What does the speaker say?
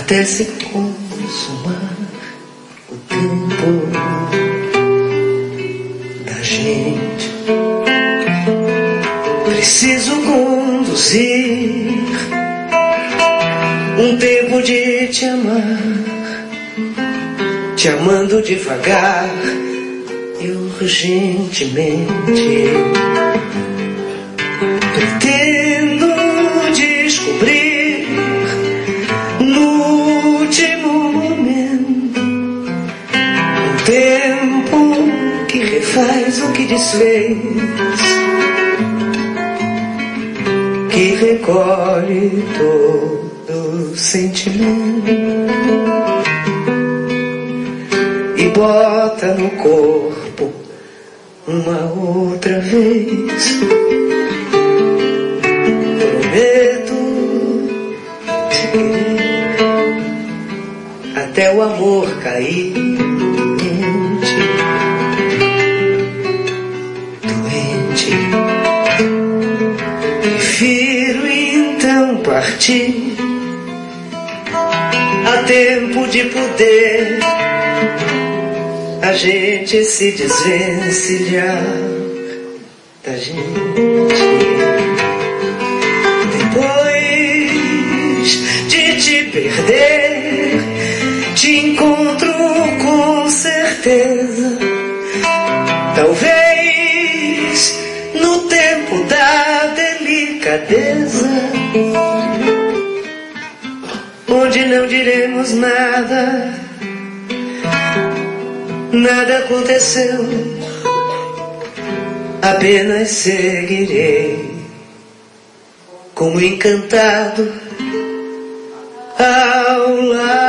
até se consumar o tempo da gente. Preciso conduzir um tempo de te amar, te amando devagar e urgentemente. Pretendo descobrir no último momento um tempo que refaz o que desfez, que recolhe todo sentimento e bota no corpo uma outra vez. Prometo te querer até o amor cair doente. Prefiro então partir a tempo de poder a gente se desvencilhar da gente. Depois de te perder, te encontro com certeza. Talvez no tempo da delicadeza, onde não diremos nada, nada aconteceu, apenas seguirei como encantado ao lado